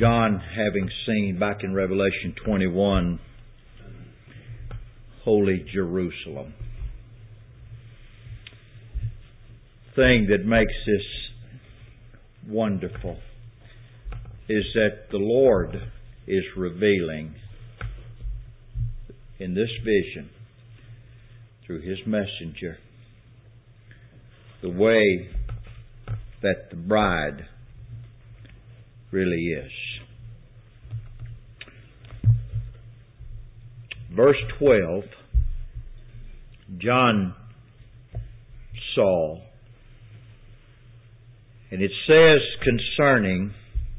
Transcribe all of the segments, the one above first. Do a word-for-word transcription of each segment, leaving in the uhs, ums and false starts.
John, having seen back in Revelation twenty-one, Holy Jerusalem. Thing that makes this wonderful is that the Lord is revealing in this vision through His messenger the way that the bride really is. Verse twelve, John saw, and it says concerning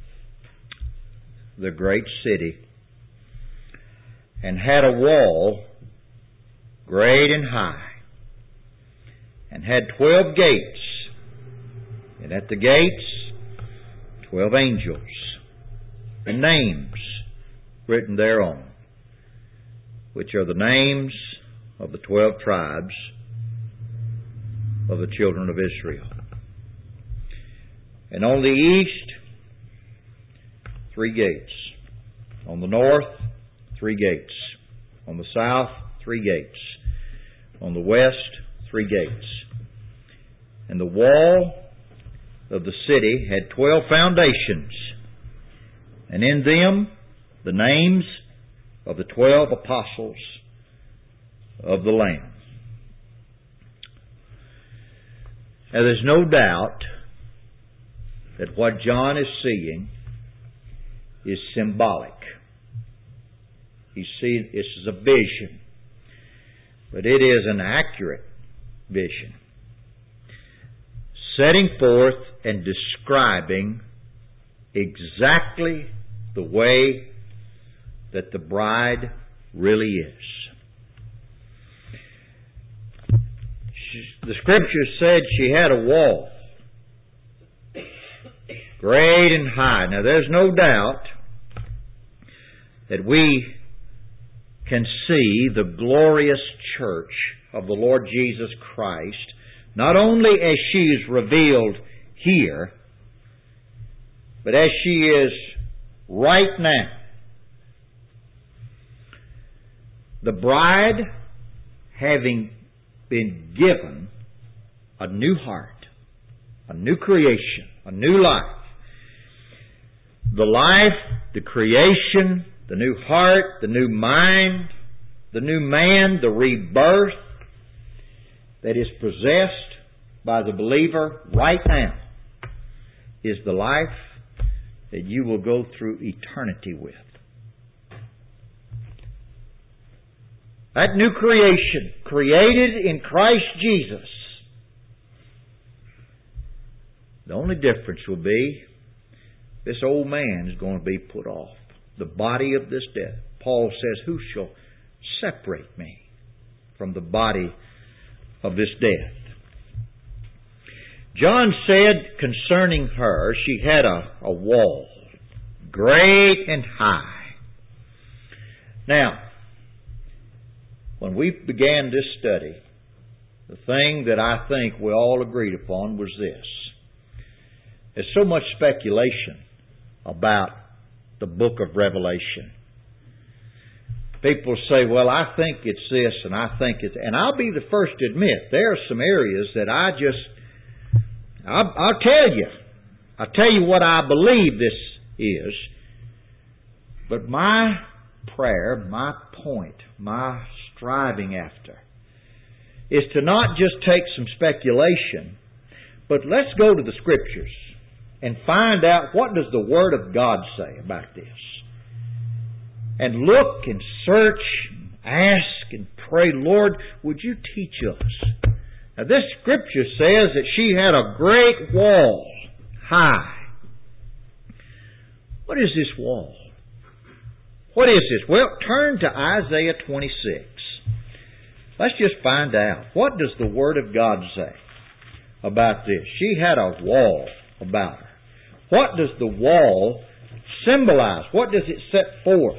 the great city, and had a wall great and high, and had twelve gates, and at the gates twelve angels, and names written thereon, which are the names of the twelve tribes of the children of Israel. And on the east, three gates. On the north, three gates. On the south, three gates. On the west, three gates. And the wall of the city had twelve foundations, and in them the names of the twelve apostles of the Lamb. Now there's no doubt that what John is seeing is symbolic. You see, this is a vision, but it is an accurate vision, setting forth and describing exactly the way that the bride really is. She, the Scripture said she had a wall, great and high. Now there's no doubt that we can see the glorious church of the Lord Jesus Christ, not only as she is revealed here, but as she is right now. The bride, having been given a new heart, a new creation, a new life. The life, the creation, the new heart, the new mind, the new man, the rebirth that is possessed by the believer right now is the life that you will go through eternity with. That new creation, created in Christ Jesus. The only difference will be this old man is going to be put off. The body of this death. Paul says, who shall separate me from the body of this death? John said concerning her, she had a, a wall, great and high. Now, when we began this study, the thing that I think we all agreed upon was this. There's so much speculation about the book of Revelation. People say, well, I think it's this and I think it's... And I'll be the first to admit, there are some areas that I just... I'll, I'll tell you. I'll tell you what I believe this is. But my prayer, my point, my striving after is to not just take some speculation, but let's go to the Scriptures and find out what does the Word of God say about this. And look and search, and ask and pray, Lord, would you teach us? Now this Scripture says that she had a great wall, high. What is this wall? What is this? Well, turn to Isaiah twenty-six. Let's just find out. What does the Word of God say about this? She had a wall about her. What does the wall symbolize? What does it set forth?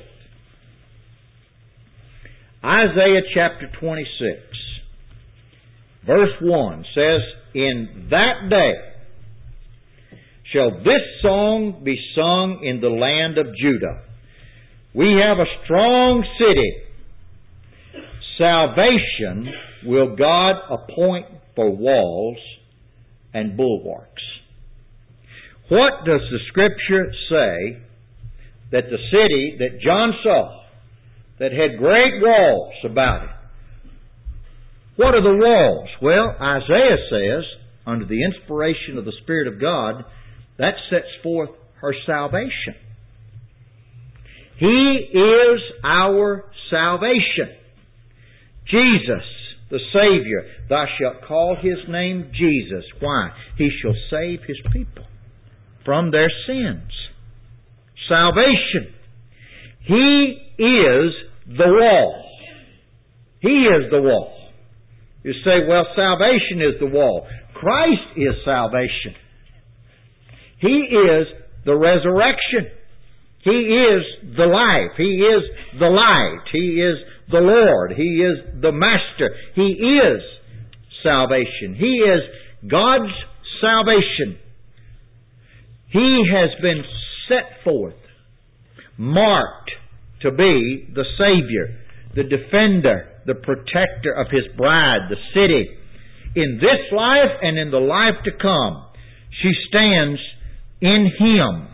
Isaiah chapter twenty-six, verse one says, in that day shall this song be sung in the land of Judah. We have a strong city. Salvation will God appoint for walls and bulwarks. What does the Scripture say that the city that John saw, that had great walls about it? What are the walls? Well, Isaiah says, under the inspiration of the Spirit of God, that sets forth her salvation. He is our salvation. Jesus, the Savior. Thou shalt call His name Jesus. Why? He shall save His people from their sins. Salvation. He is the wall. He is the wall. You say, well, salvation is the wall. Christ is salvation. He is the resurrection. He is the life. He is the light. He is the Lord. He is the Master. He is salvation. He is God's salvation. He has been set forth, marked to be the Savior, the defender, the protector of His bride, the city. In this life and in the life to come, she stands in Him.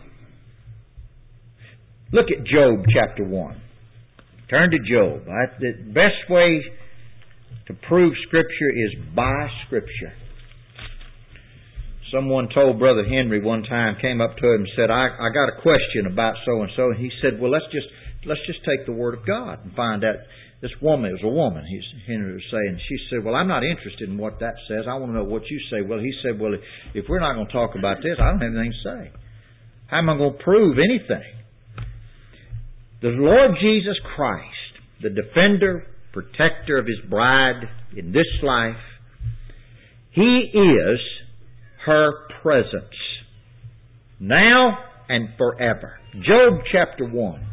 Look at Job chapter one. Turn to Job. The best way to prove Scripture is by Scripture. Someone told Brother Henry one time, came up to him and said, I, I got a question about so-and-so. And he said, well, let's just let's just take the Word of God and find out. This woman, it was a woman, he's, Henry was saying. She said, well, I'm not interested in what that says. I want to know what you say. Well, he said, well, if we're not going to talk about this, I don't have anything to say. How am I going to prove anything? The Lord Jesus Christ, the defender, protector of His bride in this life, He is her presence, now and forever. Job chapter one.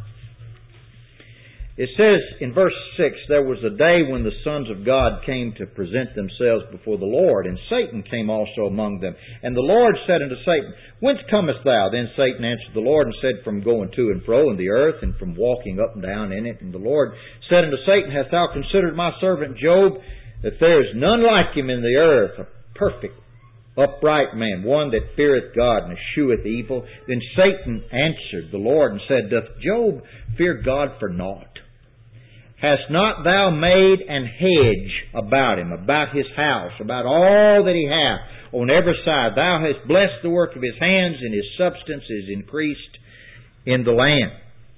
It says in verse six, there was a day when the sons of God came to present themselves before the Lord, and Satan came also among them. And the Lord said unto Satan, Whence comest thou? Then Satan answered the Lord and said, From going to and fro in the earth, and from walking up and down in it. And the Lord said unto Satan, Hast thou considered my servant Job, that there is none like him in the earth, a perfect, upright man, one that feareth God and escheweth evil? Then Satan answered the Lord and said, Doth Job fear God for naught? Hast not thou made an hedge about him, about his house, about all that he hath, on every side? Thou hast blessed the work of his hands, and his substance is increased in the land.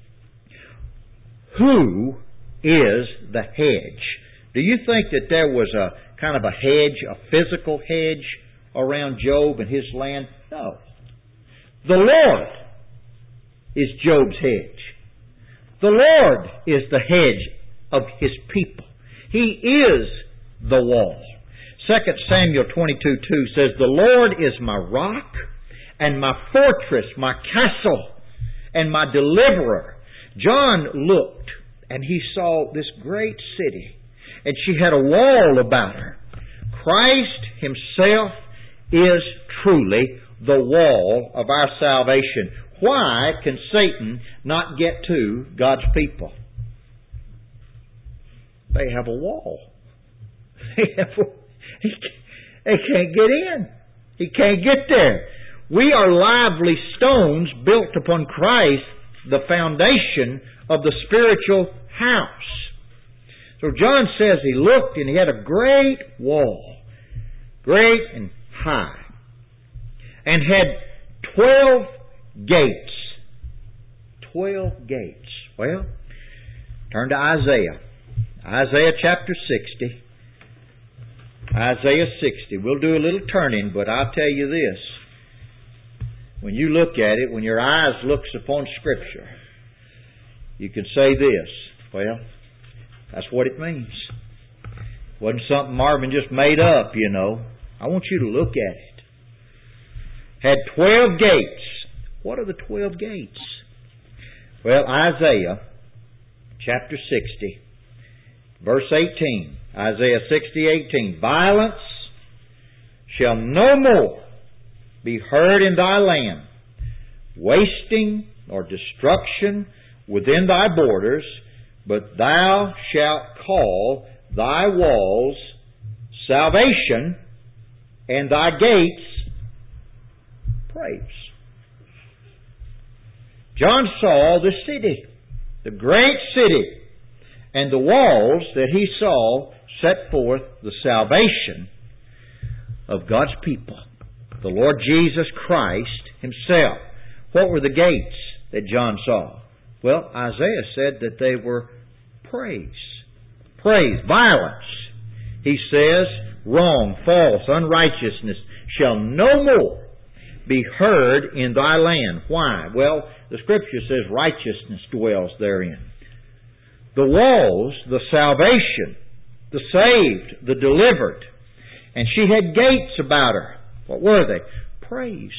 Who is the hedge? Do you think that there was a kind of a hedge, a physical hedge around Job and his land? No. The Lord is Job's hedge. The Lord is the hedge of His people. He is the wall. Second Samuel twenty-two two says, The Lord is my rock and my fortress, my castle and my deliverer. John looked and he saw this great city, and she had a wall about her. Christ Himself is truly the wall of our salvation. Why can Satan not get to God's people? They have a wall. They, have a, they can't get in. He can't get there. We are lively stones built upon Christ, the foundation of the spiritual house. So John says he looked and he had a great wall, great and high, and had twelve gates. Twelve gates. Well, turn to Isaiah. Isaiah chapter sixty. Isaiah sixty. We'll do a little turning, but I'll tell you this. When you look at it, when your eyes looks upon Scripture, you can say this. Well, that's what it means. Wasn't something Marvin just made up, you know. I want you to look at it. Had twelve gates. What are the twelve gates? Well, Isaiah chapter sixty. Verse eighteen, Isaiah sixty, eighteen. Violence shall no more be heard in thy land, wasting or destruction within thy borders, but thou shalt call thy walls salvation, and thy gates praise. John saw the city, the great city, and the walls that he saw set forth the salvation of God's people, the Lord Jesus Christ Himself. What were the gates that John saw? Well, Isaiah said that they were praise. Praise, violence. He says, wrong, false, unrighteousness shall no more be heard in thy land. Why? Well, the Scripture says righteousness dwells therein. The walls, the salvation, the saved, the delivered. And she had gates about her. What were they? Praise.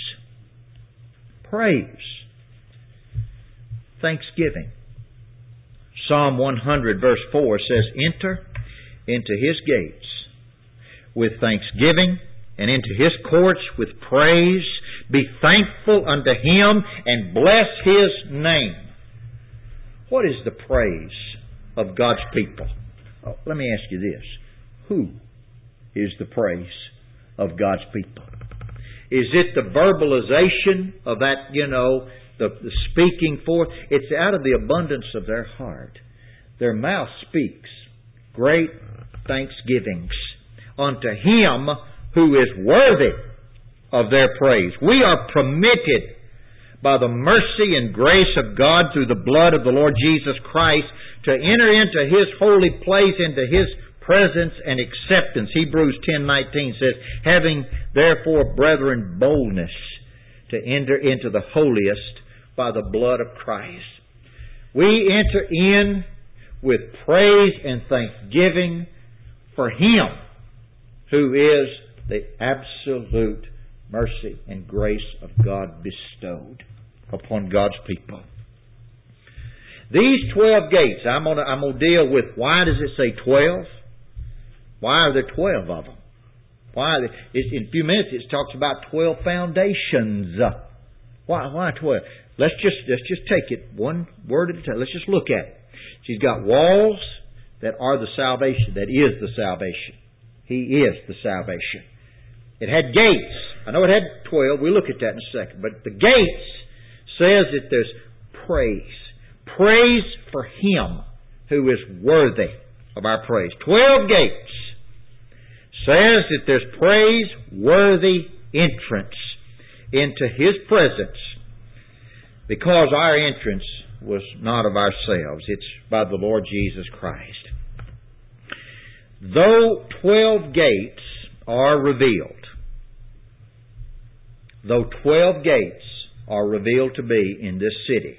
Praise. Thanksgiving. Psalm one hundred verse four says, enter into His gates with thanksgiving, and into His courts with praise. Be thankful unto Him, and bless His name. What is the praise of God's people? Oh, let me ask you this. Who is the praise of God's people? Is it the verbalization of that, you know, the, the speaking forth? It's out of the abundance of their heart. Their mouth speaks great thanksgivings unto Him who is worthy of their praise. We are permitted by the mercy and grace of God through the blood of the Lord Jesus Christ to enter into His holy place, into His presence and acceptance. Hebrews ten nineteen says, having therefore, brethren, boldness to enter into the holiest by the blood of Christ. We enter in with praise and thanksgiving for Him who is the absolute mercy and grace of God bestowed upon God's people. These twelve gates, I'm going to I'm going to deal with, why does it say twelve? Why are there twelve of them? Why? Are they, in a few minutes it talks about twelve foundations. Why? Why twelve? Let's just let's just take it one word at a time. Let's just look at it. She's got walls that are the salvation. That is the salvation. He is the salvation. It had gates. I know it had twelve. We'll look at that in a second. But the gates says that there's praise. Praise for Him who is worthy of our praise. Twelve gates says that there's praise-worthy entrance into His presence, because our entrance was not of ourselves. It's by the Lord Jesus Christ. Though twelve gates are revealed, though twelve gates are revealed to be in this city,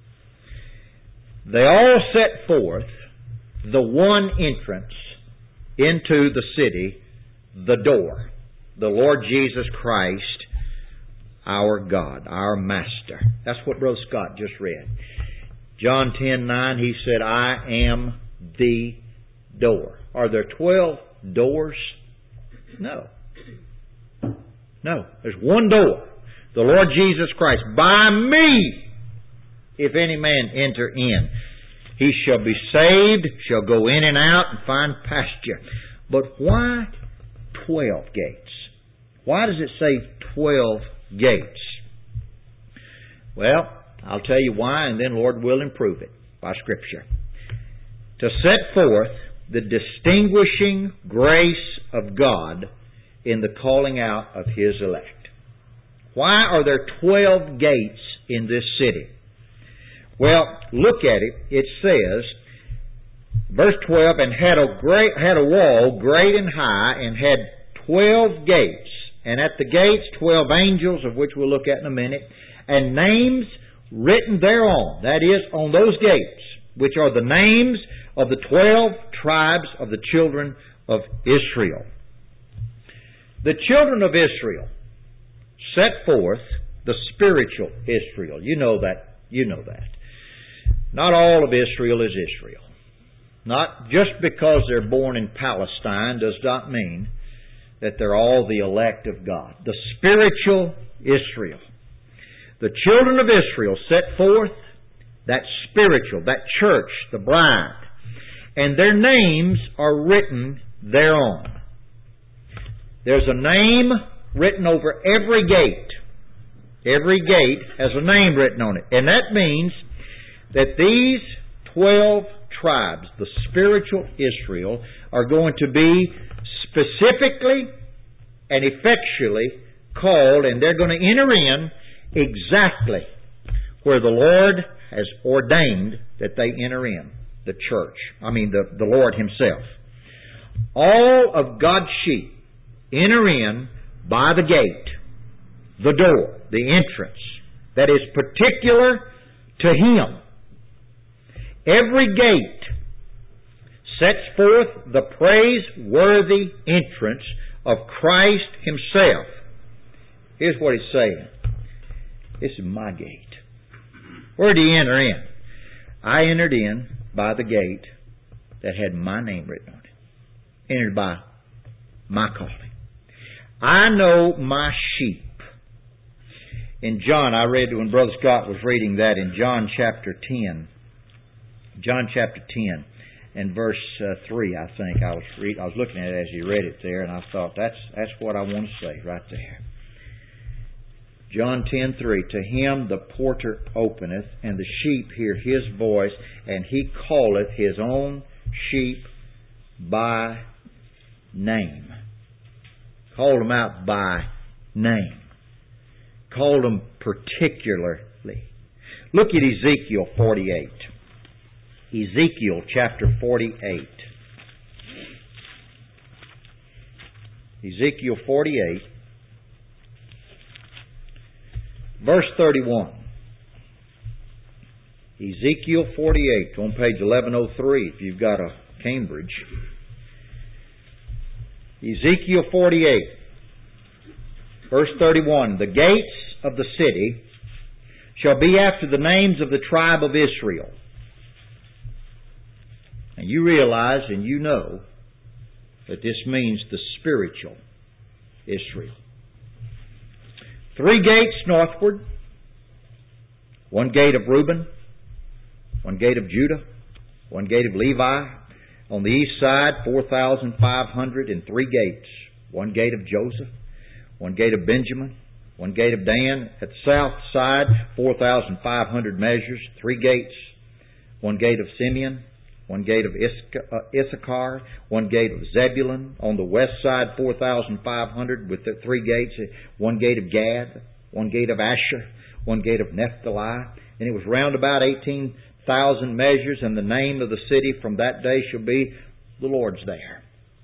they all set forth the one entrance into the city, the door, the Lord Jesus Christ, our God, our Master. That's what Brother Scott just read. John ten nine, he said, I am the door. Are there twelve doors? No. No. There's one door. The Lord Jesus Christ. By me, if any man enter in, he shall be saved, shall go in and out and find pasture. But why twelve gates? Why does it say twelve gates? Well, I'll tell you why, and then Lord will improve it by Scripture. To set forth the distinguishing grace of God in the calling out of His elect. Why are there twelve gates in this city? Well, look at it. It says, verse twelve, and had a great had a wall great and high, and had twelve gates, and at the gates twelve angels, of which we'll look at in a minute, and names written thereon, that is, on those gates, which are the names of the twelve tribes of the children of Israel. The children of Israel set forth the spiritual Israel. You know that. You know that. Not all of Israel is Israel. Not just because they're born in Palestine does not mean that they're all the elect of God. The spiritual Israel. The children of Israel set forth that spiritual, that church, the bride, and their names are written thereon. There's a name written over every gate. Every gate has a name written on it. And that means that these twelve tribes, the spiritual Israel, are going to be specifically and effectually called, and they're going to enter in exactly where the Lord has ordained that they enter in, the church. I mean, the, the Lord Himself. All of God's sheep enter in by the gate, the door, the entrance, that is particular to Him. Every gate sets forth the praiseworthy entrance of Christ Himself. Here's what He's saying. This is my gate. Where did He enter in? I entered in by the gate that had my name written on it. Entered by my calling. I know my sheep. In John, I read when Brother Scott was reading that in John chapter ten. John chapter ten and verse uh, three, I think. I was read, I was looking at it as he read it there, and I thought, that's that's what I want to say right there. John ten three, to him the porter openeth, and the sheep hear his voice, and he calleth his own sheep by name. Called them out by name. Called them particularly. Look at Ezekiel forty-eight. Ezekiel chapter forty-eight. Ezekiel forty-eight. Verse thirty-one. Ezekiel forty-eight on page eleven oh three if you've got a Cambridge. Ezekiel forty-eight. Verse thirty-one. The gates of the city shall be after the names of the tribe of Israel. And you realize and you know that this means the spiritual Israel. Three gates northward. One gate of Reuben. One gate of Judah. One gate of Levi. On the east side, four thousand five hundred and three gates. One gate of Joseph. One gate of Benjamin. One gate of Dan. At the south side, four thousand five hundred measures. Three gates. One gate of Simeon. One gate of Issachar. One gate of Zebulun. On the west side, four thousand five hundred with the three gates. One gate of Gad. One gate of Asher. One gate of Naphtali. And it was round about eighteen thousand measures, and the name of the city from that day shall be the Lord's there.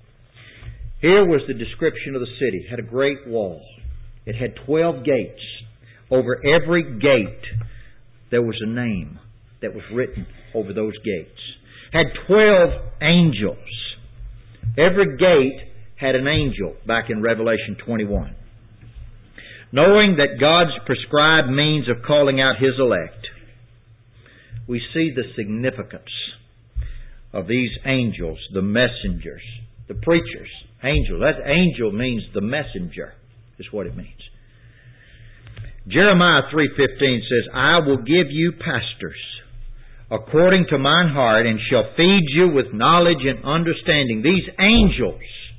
Here was the description of the city. It had a great wall. It had twelve gates. Over every gate there was a name that was written over those gates. Had twelve angels. Every gate had an angel back in Revelation twenty-one. Knowing that God's prescribed means of calling out His elect, we see the significance of these angels, the messengers, the preachers. Angel. That angel means the messenger, is what it means. Jeremiah three fifteen says, I will give you pastors according to mine heart, and shall feed you with knowledge and understanding. These angels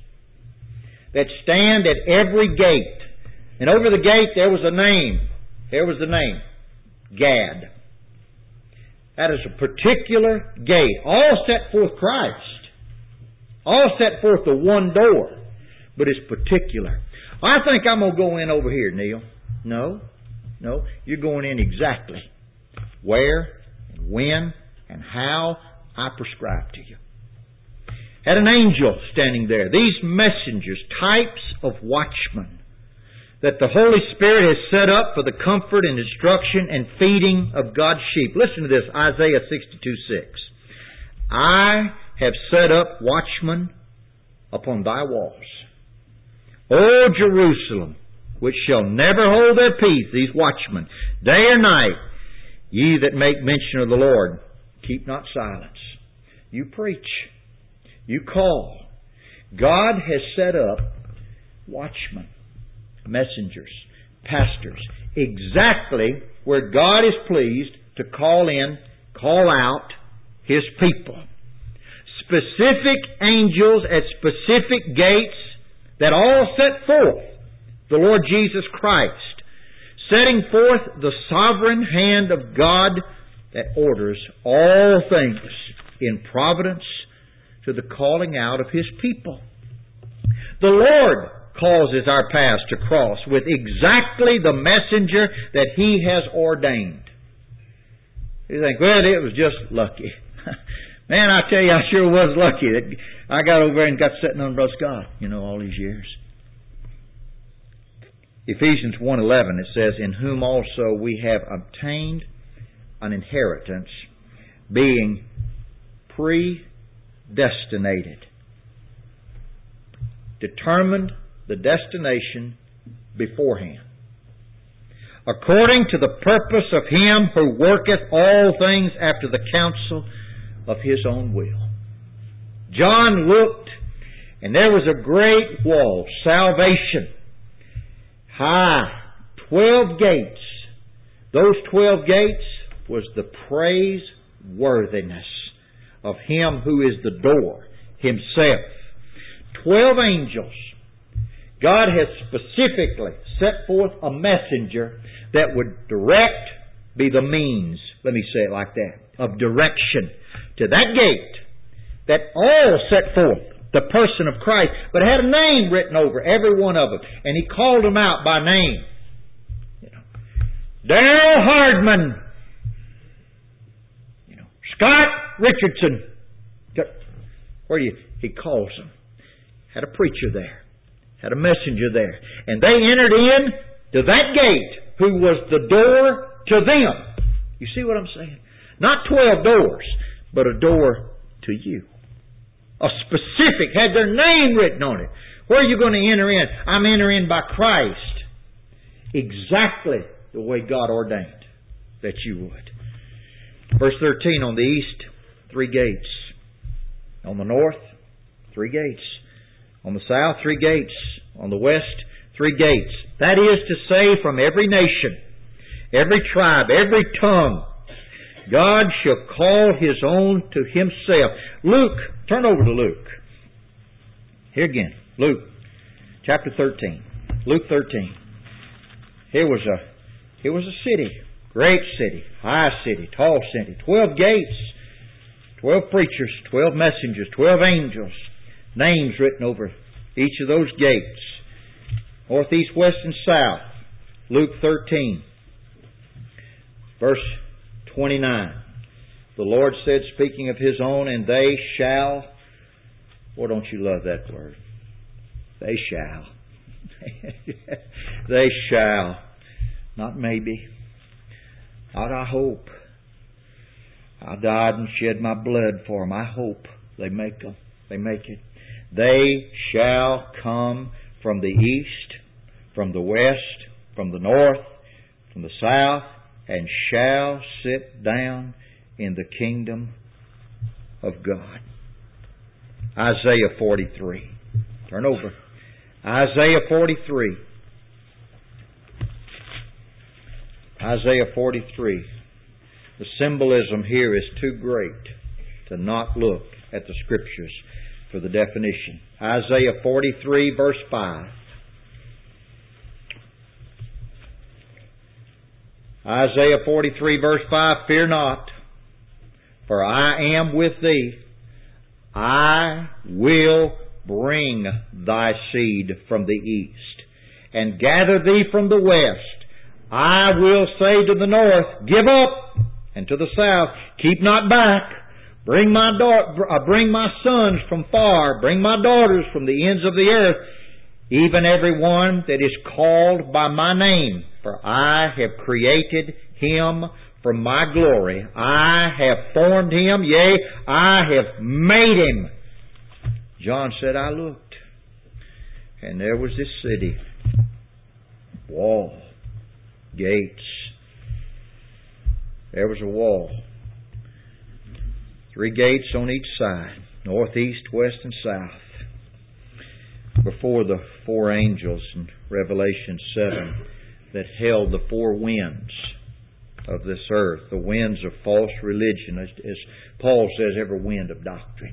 that stand at every gate. And over the gate there was a name. There was the name. Gad. That is a particular gate. All set forth Christ. All set forth the one door. But it's particular. I think I'm going to go in over here, Neil. No. No. You're going in exactly where and when and how I prescribe to you. Had an angel standing there. These messengers, types of watchmen that the Holy Spirit has set up for the comfort and instruction and feeding of God's sheep. Listen to this, Isaiah sixty-two six. I have set up watchmen upon thy walls. O Jerusalem, which shall never hold their peace, these watchmen, day or night, ye that make mention of the Lord, keep not silence. You preach. You call. God has set up watchmen, messengers, pastors. Exactly where God is pleased to call in, call out His people. Specific angels at specific gates that all set forth the Lord Jesus Christ, setting forth the sovereign hand of God that orders all things in providence to the calling out of His people. The Lord causes our paths to cross with exactly the messenger that He has ordained. You think, well, it was just lucky. Man, I tell you, I sure was lucky that I got over there and got sitting on Brother Scott, you know, all these years. Ephesians one eleven, it says, in whom also we have obtained an inheritance, being predestinated. Determined the destination beforehand. According to the purpose of Him who worketh all things after the counsel of His own will. John looked, and there was a great wall, salvation, high, twelve gates. Those twelve gates was the praiseworthiness of Him who is the door, Himself. Twelve angels. God has specifically set forth a messenger that would direct, be the means, let me say it like that, of direction to that gate that all set forth the person of Christ, but had a name written over every one of them, and He called them out by name. You know, Darrell Hardman, you know, Scott Richardson. Where do you? He calls them. Had a preacher there, had a messenger there, and they entered in to that gate, who was the door to them. You see what I'm saying? Not twelve doors, but a door to you. A specific, had their name written on it. Where are you going to enter in? I'm entering by Christ. Exactly the way God ordained that you would. Verse thirteen, on the east, three gates. On the north, three gates. On the south, three gates. On the west, three gates. That is to say, from every nation, every tribe, every tongue, God shall call His own to Himself. Luke, turn over to Luke. Here again, Luke, chapter thirteen. Luke thirteen. Here was a, here was a city, great city, high city, tall city, twelve gates, twelve preachers, twelve messengers, twelve angels, names written over each of those gates, north, east, west, and south. Luke thirteen, verse twenty-nine. The Lord said, speaking of His own, and they shall, boy, don't you love that word? They shall. They shall. Not maybe. Not I hope. I died and shed my blood for them. I hope they make them. They make it. They shall come from the east, from the west, from the north, from the south, and shall sit down in the kingdom of God. Isaiah forty-three. Turn over. Isaiah forty-three. Isaiah forty-three. The symbolism here is too great to not look at the Scriptures for the definition. Isaiah forty-three, verse five. Isaiah forty-three, verse five, fear not, for I am with thee. I will bring thy seed from the east, and gather thee from the west. I will say to the north, give up, and to the south, keep not back. Bring my da- uh, bring my sons from far, bring my daughters from the ends of the earth, even every one that is called by my name. For I have created him for my glory. I have formed him, yea, I have made him. John said, I looked, and there was this city, wall, gates. There was a wall. Three gates on each side, north, east, west, and south. Before the four angels in Revelation seven, that held the four winds of this earth, the winds of false religion, as, as Paul says, every wind of doctrine.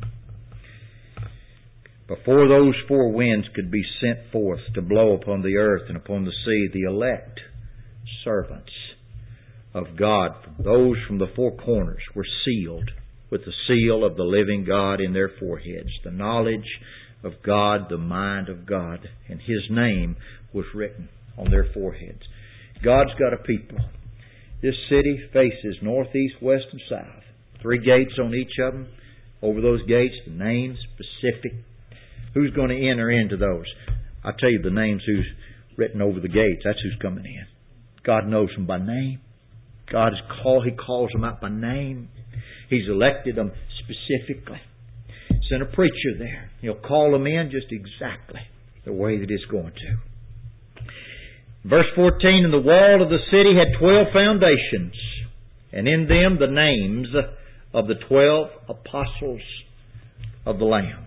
Before those four winds could be sent forth to blow upon the earth and upon the sea, the elect servants of God, those from the four corners, were sealed with the seal of the living God in their foreheads. The knowledge of God, the mind of God, and His name was written on their foreheads. God's got a people. This city faces north, east, west, and south. Three gates on each of them. Over those gates, the names, specific. Who's going to enter into those? I'll tell you the names who's written over the gates. That's who's coming in. God knows them by name. God is call, He calls them out by name. He's elected them specifically. Send a preacher there. He'll call them in just exactly the way that it's going to. Verse fourteen, and the wall of the city had twelve foundations, and in them the names of the twelve apostles of the Lamb.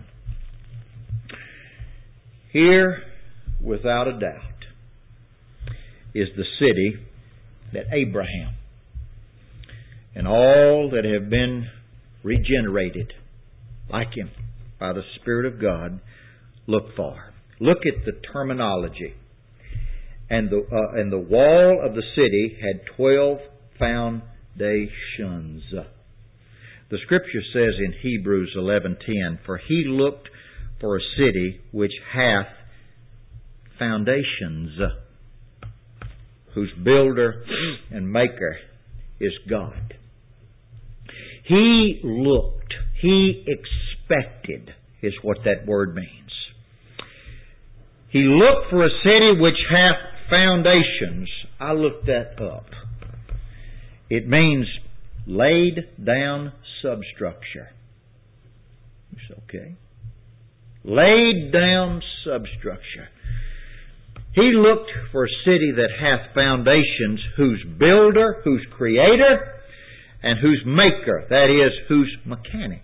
Here, without a doubt, is the city that Abraham and all that have been regenerated like him by the Spirit of God look for. Look at the terminology. And the uh, and the wall of the city had twelve foundations. The Scripture says in Hebrews eleven ten, for he looked for a city which hath foundations, whose builder and maker is God. He looked, he expected, is what that word means. He looked for a city which hath foundations. I looked that up. It means laid down substructure. It's okay. Laid down substructure. He looked for a city that hath foundations, whose builder, whose creator, and whose maker, that is, whose mechanic.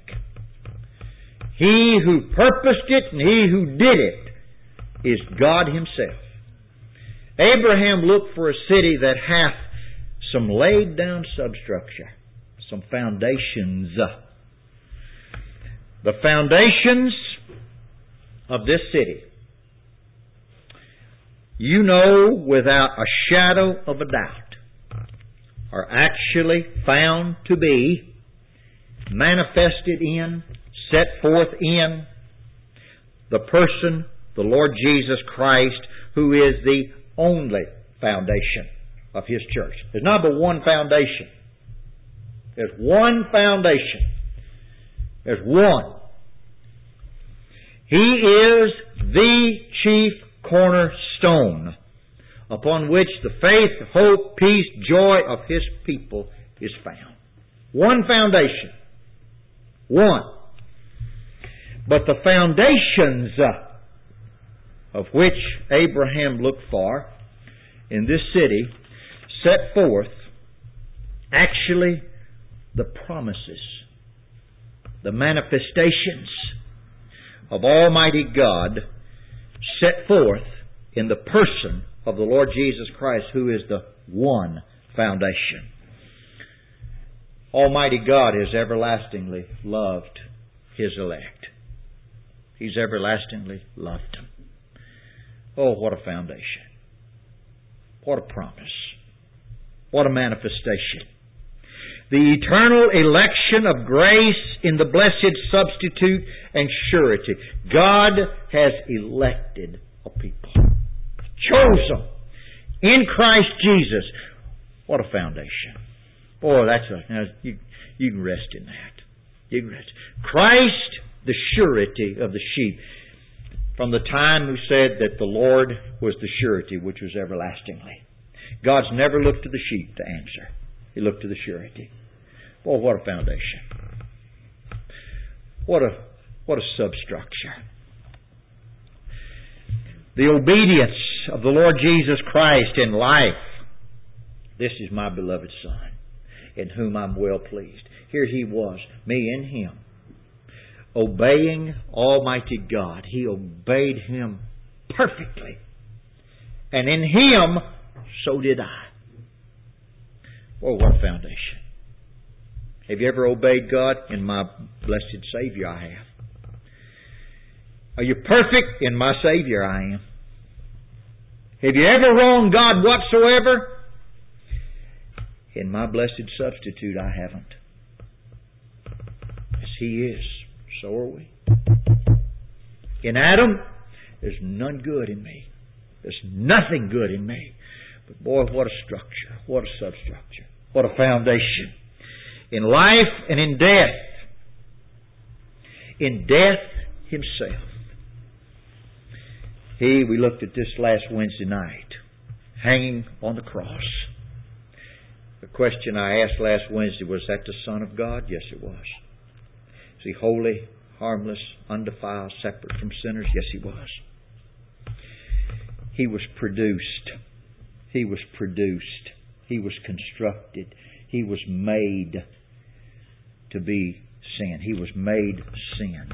He who purposed it and he who did it is God Himself. Abraham looked for a city that hath some laid down substructure, some foundations. The foundations of this city, you know without a shadow of a doubt, are actually found to be manifested in, set forth in the person, the Lord Jesus Christ, who is the only foundation of His church. There's not but one foundation. There's one foundation. There's one. He is the chief cornerstone upon which the faith, hope, peace, joy of His people is found. One foundation. One. But the foundations of which Abraham looked for in this city set forth actually the promises, the manifestations of Almighty God set forth in the person of the Lord Jesus Christ, who is the one foundation. Almighty God has everlastingly loved His elect. He's everlastingly loved them. Oh, what a foundation. What a promise. What a manifestation. The eternal election of grace in the blessed substitute and surety. God has elected a people. Chosen in Christ Jesus. What a foundation. Boy, that's a, now you, you can rest in that. You can rest. Christ, the surety of the sheep. From the time who said that the Lord was the surety, which was everlastingly. God's never looked to the sheep to answer. He looked to the surety. Boy, what a foundation. What a, what a substructure. The obedience of the Lord Jesus Christ in life. This is my beloved Son, in whom I'm well pleased. Here He was, me and Him, obeying Almighty God. He obeyed Him perfectly. And in Him, so did I. Oh, what a foundation. Have you ever obeyed God? In my blessed Savior, I have. Are you perfect? In my Savior, I am. Have you ever wronged God whatsoever? In my blessed substitute, I haven't. As He is, so are we. In Adam, there's none good in me. There's nothing good in me. But boy, what a structure. What a substructure. What a foundation. In life and in death. In death Himself. He, we looked at this last Wednesday night, hanging on the cross. The question I asked last Wednesday, was that the Son of God? Yes, it was. Is He holy, harmless, undefiled, separate from sinners? Yes, He was. He was produced. He was produced. He was constructed. He was made to be sin. He was made sin.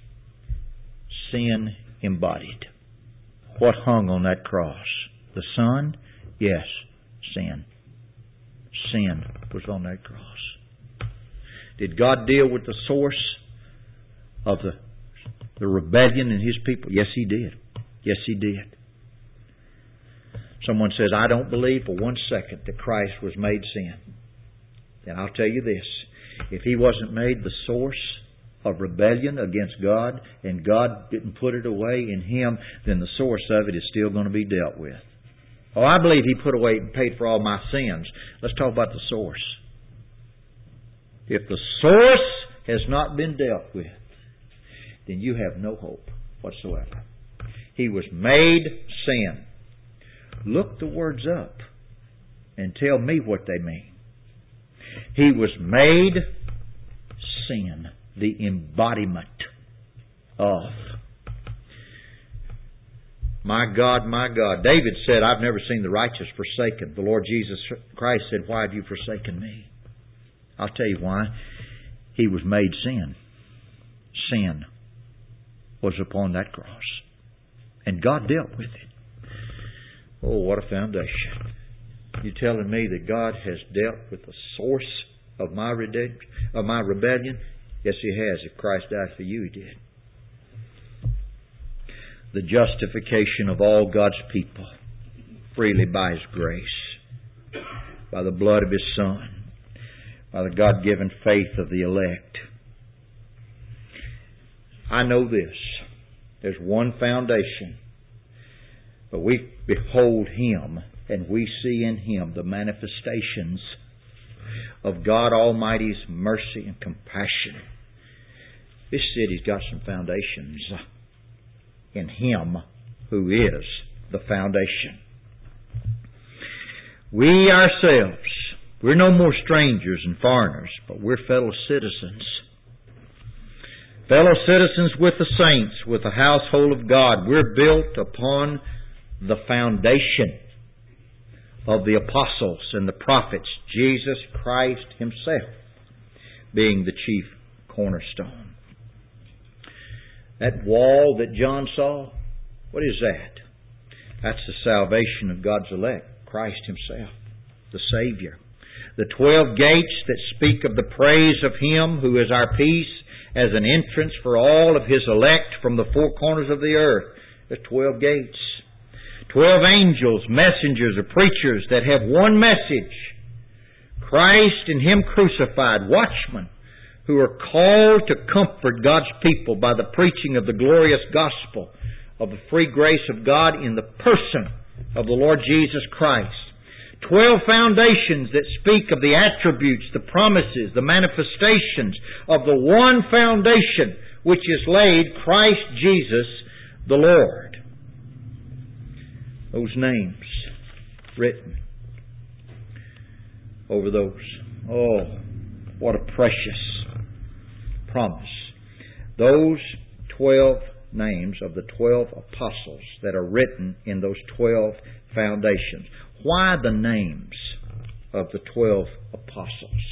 Sin embodied. What hung on that cross? The Son? Yes, sin. Sin was on that cross. Did God deal with the source of the, the rebellion in His people? Yes, He did. Yes, He did. Someone says, I don't believe for one second that Christ was made sin. Then I'll tell you this. If He wasn't made the source of rebellion against God, and God didn't put it away in Him, then the source of it is still going to be dealt with. Oh, I believe He put away and paid for all my sins. Let's talk about the source. If the source has not been dealt with, then you have no hope whatsoever. He was made sin. Look the words up and tell me what they mean. He was made sin, the embodiment of. My God, my God. David said, I've never seen the righteous forsaken. The Lord Jesus Christ said, why have you forsaken me? I'll tell you why. He was made sin. Sin was upon that cross. And God dealt with it. Oh, what a foundation. You're telling me that God has dealt with the source of my redemption, of my rebellion? Yes, He has. If Christ died for you, He did. The justification of all God's people freely by His grace, by the blood of His Son, by the God-given faith of the elect. I know this. There's one foundation. But we behold Him and we see in Him the manifestations of God Almighty's mercy and compassion. This city's got some foundations in Him who is the foundation. We ourselves, we're no more strangers and foreigners, but we're fellow citizens. Fellow citizens with the saints, with the household of God. We're built upon the foundation of the apostles and the prophets, Jesus Christ Himself being the chief cornerstone. That wall that John saw, what is that? That's the salvation of God's elect, Christ Himself, the Savior. The twelve gates that speak of the praise of Him who is our peace as an entrance for all of His elect from the four corners of the earth. There's twelve gates. Twelve angels, messengers, or preachers that have one message. Christ and Him crucified, watchmen who are called to comfort God's people by the preaching of the glorious gospel of the free grace of God in the person of the Lord Jesus Christ. Twelve foundations that speak of the attributes, the promises, the manifestations of the one foundation which is laid, Christ Jesus the Lord. Those names written over those. Oh, what a precious promise. Those twelve names of the twelve apostles that are written in those twelve foundations. Why the names of the twelve apostles?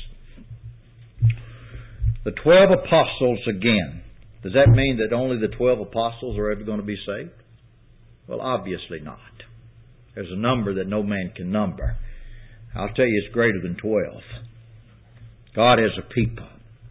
The twelve apostles again. Does that mean that only the twelve apostles are ever going to be saved? Well, obviously not. There's a number that no man can number. I'll tell you, it's greater than twelve. God has a people.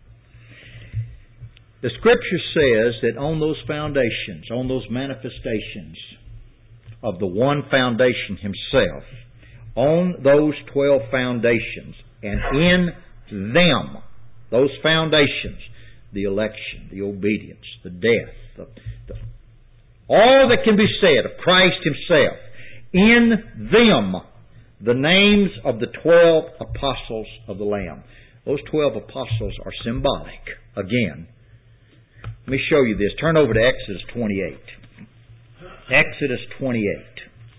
The Scripture says that on those foundations, on those manifestations of the one foundation Himself, on those twelve foundations, and in them, those foundations, the election, the obedience, the death, the, the, all that can be said of Christ Himself, in them, the names of the twelve apostles of the Lamb. Those twelve apostles are symbolic. Again, let me show you this. Turn over to Exodus twenty-eight. Exodus twenty-eight.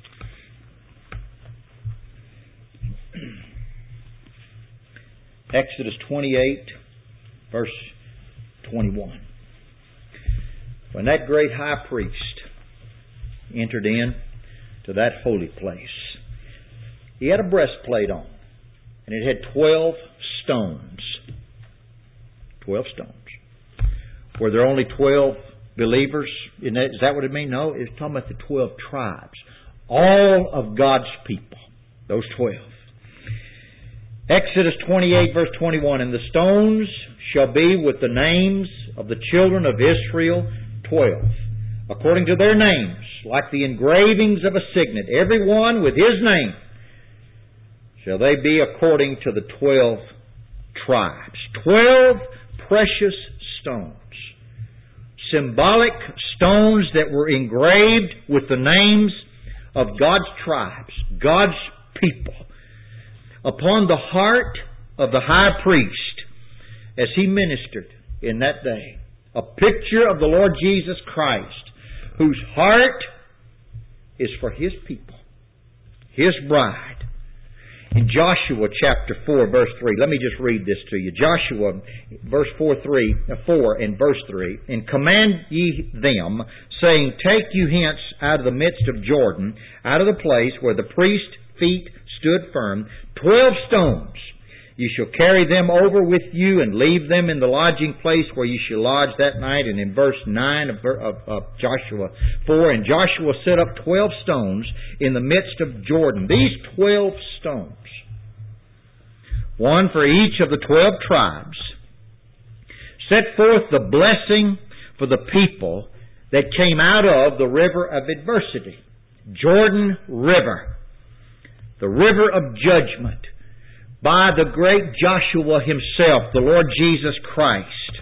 Exodus twenty-eight, verse twenty-one. When that great high priest entered in to that holy place, he had a breastplate on, and it had twelve stones. Twelve stones. Were there only twelve believers? Is that what it means? No, it's talking about the twelve tribes. All of God's people. Those twelve. Exodus twenty-eight, verse twenty-one. And the stones shall be with the names of the children of Israel, twelve, according to their names, like the engravings of a signet, every one with his name, shall they be according to the twelve tribes. Twelve precious stones. Symbolic stones that were engraved with the names of God's tribes, God's people, upon the heart of the high priest as he ministered in that day. A picture of the Lord Jesus Christ, whose heart is for His people, His bride. In Joshua chapter four, verse three, let me just read this to you. Joshua, verse four, three, four and verse three, and command ye them, saying, take you hence out of the midst of Jordan, out of the place where the priest's feet stood firm, twelve stones. You shall carry them over with you and leave them in the lodging place where you shall lodge that night. And in verse nine of, of, of Joshua four, and Joshua set up twelve stones in the midst of Jordan. These twelve stones, one for each of the twelve tribes, set forth the blessing for the people that came out of the river of adversity. Jordan River. The river of judgment, by the great Joshua himself, the Lord Jesus Christ.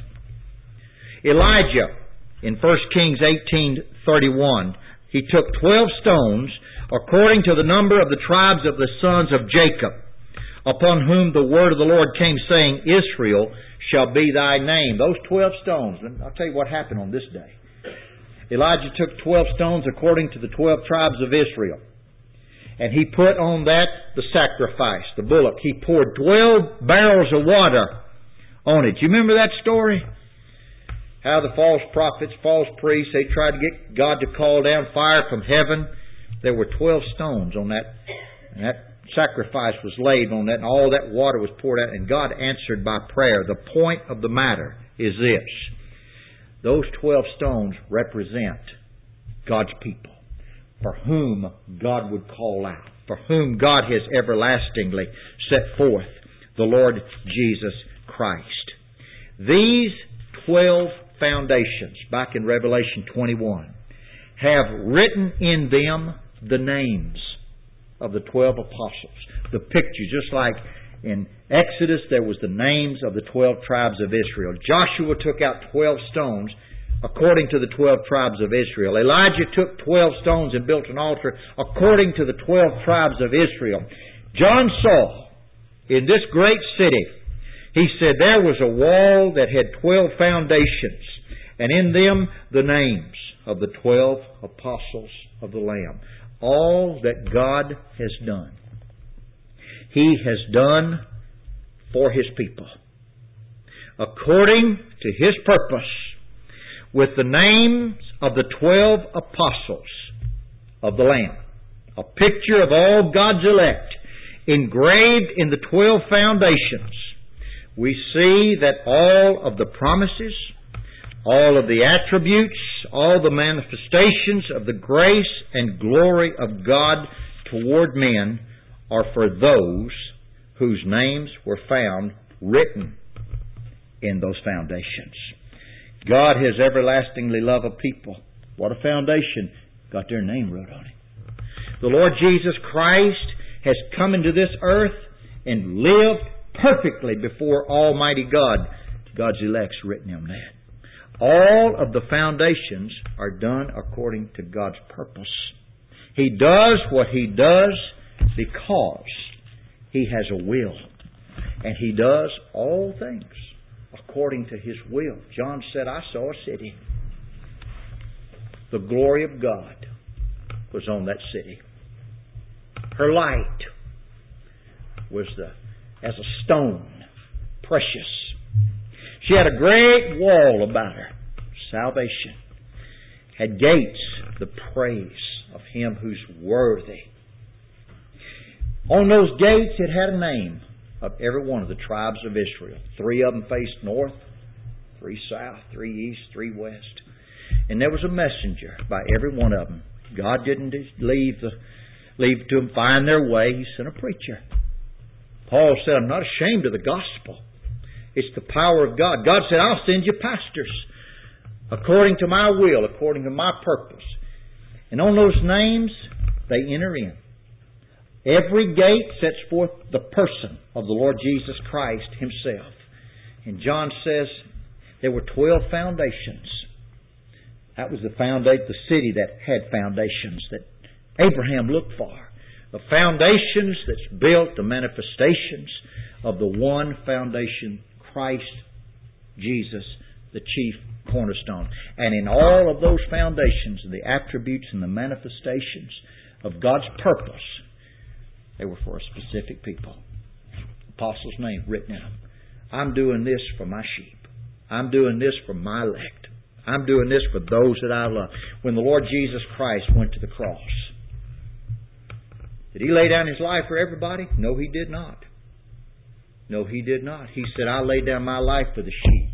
Elijah, in First Kings eighteen thirty-one, he took twelve stones, according to the number of the tribes of the sons of Jacob, upon whom the word of the Lord came, saying, Israel shall be thy name. Those twelve stones, and I'll tell you what happened on this day. Elijah took twelve stones according to the twelve tribes of Israel. And he put on that the sacrifice, the bullock. He poured twelve barrels of water on it. Do you remember that story? How the false prophets, false priests, they tried to get God to call down fire from heaven. There were twelve stones on that. And that sacrifice was laid on that, and all that water was poured out. And God answered by prayer. The point of the matter is this. Those twelve stones represent God's people, for whom God would call out, for whom God has everlastingly set forth, the Lord Jesus Christ. These twelve foundations, back in Revelation twenty-one, have written in them the names of the twelve apostles. The picture, just like in Exodus there was the names of the twelve tribes of Israel. Joshua took out twelve stones according to the twelve tribes of Israel. Elijah took twelve stones and built an altar according to the twelve tribes of Israel. John saw in this great city, he said there was a wall that had twelve foundations, and in them the names of the twelve apostles of the Lamb. All that God has done, He has done for His people, according to His purpose, with the names of the twelve apostles of the Lamb. A picture of all God's elect engraved in the twelve foundations. We see that all of the promises, all of the attributes, all the manifestations of the grace and glory of God toward men are for those whose names were found written in those foundations. God has everlastingly loved a people. What a foundation. Got their name wrote on it. The Lord Jesus Christ has come into this earth and lived perfectly before Almighty God. God's elect's written him that. All of the foundations are done according to God's purpose. He does what He does because He has a will. And He does all things according to His will. John said, I saw a city. The glory of God was on that city. Her light was the as a stone, precious. She had a great wall about her, salvation. Had gates, the praise of Him who's worthy. On those gates it had a name of every one of the tribes of Israel. Three of them faced north, three south, three east, three west. And there was a messenger by every one of them. God didn't leave the leave to them find their way. He sent a preacher. Paul said, I'm not ashamed of the gospel. It's the power of God. God said, I'll send you pastors according to my will, according to my purpose. And on those names, they enter in. Every gate sets forth the person of the Lord Jesus Christ Himself. And John says there were twelve foundations. That was the foundation, the city that had foundations that Abraham looked for. The foundations that's built, the manifestations of the one foundation, Christ Jesus, the chief cornerstone. And in all of those foundations, the attributes and the manifestations of God's purpose, they were for a specific people. Apostles' name written in them. I'm doing this for my sheep. I'm doing this for my elect. I'm doing this for those that I love. When the Lord Jesus Christ went to the cross, did He lay down His life for everybody? No, He did not. No, He did not. He said, I lay down my life for the sheep.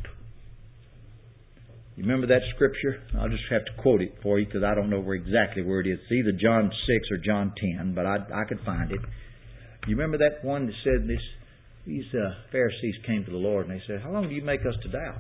You remember that scripture? I'll just have to quote it for you because I don't know where exactly where it is. It's either John six or John ten, but I, I could find it. You remember that one that said this? These uh, Pharisees came to the Lord and they said, how long do you make us to doubt?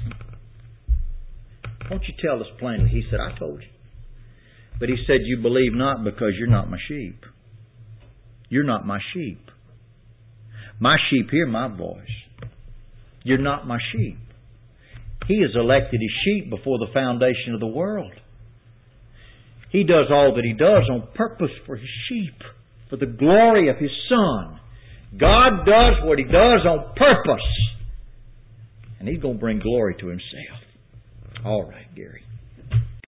Won't you tell us plainly? He said, I told you. But He said, you believe not because you're not my sheep. You're not my sheep. My sheep hear my voice. You're not my sheep. He has elected His sheep before the foundation of the world. He does all that He does on purpose for His sheep, for the glory of His Son. God does what He does on purpose. And He's going to bring glory to Himself. All right, Gary.